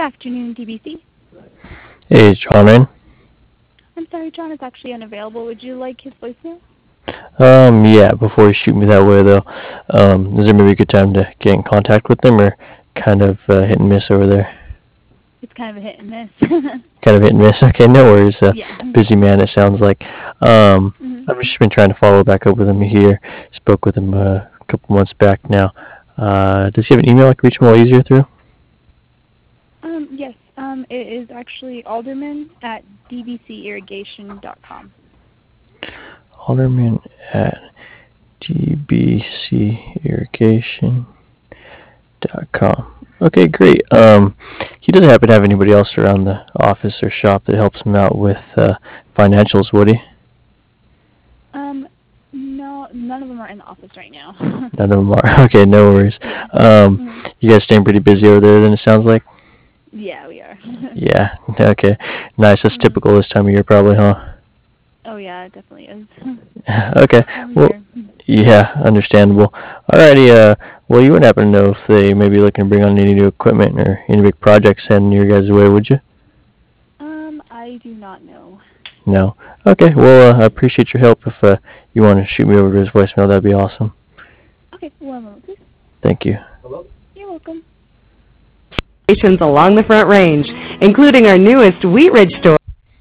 afternoon, DBC. Hey, it's John in. I'm sorry, John is actually unavailable. Would you like his voicemail? Yeah, before you shoot me that way though, is there maybe a good time to get in contact with them or kind of hit and miss over there? It's kind of a hit and miss. Kind of hit and miss? Okay, no worries. Yeah. Busy man, it sounds like. I've just been trying to follow back up with him here. Spoke with him a couple months back now. Does he have an email I can reach him a little easier through? Yes. It is actually Alderman at dbcirrigation.com. Alderman at dbcirrigation.com. Okay, great. He doesn't happen to have anybody else around the office or shop that helps him out with financials, would he? No, none of them are in the office right now. None of them are. Okay, no worries. You guys staying pretty busy over there then, it sounds like? Yeah, we are. Yeah, okay. Nice. That's typical this time of year probably, huh? Oh, yeah, it definitely is. Okay. Well, yeah, understandable. Alrighty, well, you wouldn't happen to know if they may be looking to bring on any new equipment or any big projects heading your guys' way, would you? I do not know. No. Okay, well, I appreciate your help. If you want to shoot me over to his voicemail, that'd be awesome. Okay, one moment, please. Thank you. You're welcome. Along the Front Range, including our newest Wheat Ridge store.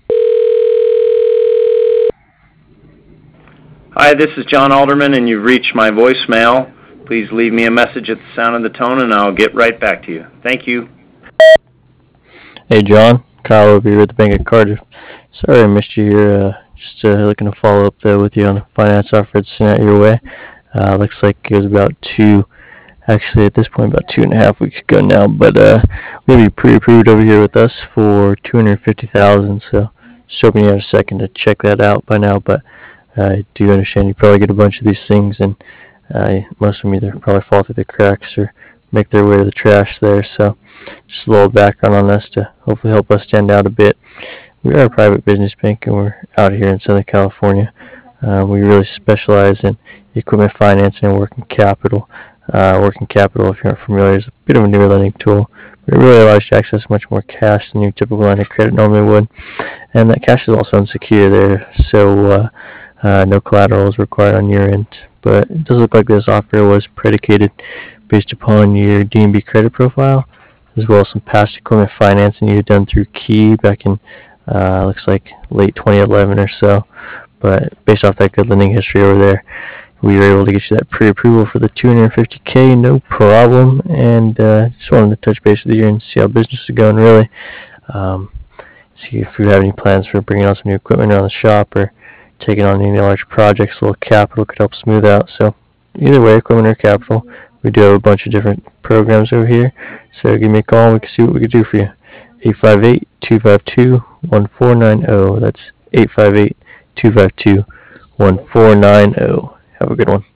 Hi, this is John Alderman, and you've reached my voicemail. Please leave me a message at the sound of the tone, and I'll get right back to you. Thank you. Hey, John. Kyle over here at the Bank of Cardiff. Sorry I missed you here. Just looking to follow up with you on the finance offer that's sent out your way. Looks like it was about actually at this point about 2.5 weeks ago now, but we have you pre-approved over here with us for $250,000, so just hoping you had a second to check that out by now, but I do understand you probably get a bunch of these things, and most of them either probably fall through the cracks or make their way to the trash there, so just a little background on us to hopefully help us stand out a bit. We are a private business bank, and we're out here in Southern California. We really specialize in equipment financing and working capital. Working capital, if you're not familiar, is a bit of a newer lending tool, but it really allows you to access much more cash than your typical line of credit normally would. And that cash is also unsecure there, so no collateral is required on your end. But it does look like this offer was predicated based upon your D&B credit profile, as well as some past equipment financing you've done through Key back in, looks like late 2011 or so. But based off that good lending history over there, we were able to get you that pre-approval for the $250K, no problem. And just wanted to touch base with you and see how business is going, really. See if you have any plans for bringing on some new equipment around the shop or taking on any large projects. A little capital could help smooth out. So either way, equipment or capital, we do have a bunch of different programs over here. So give me a call and we can see what we can do for you. 858-252-1490. That's 858-252-1490. Have a good one.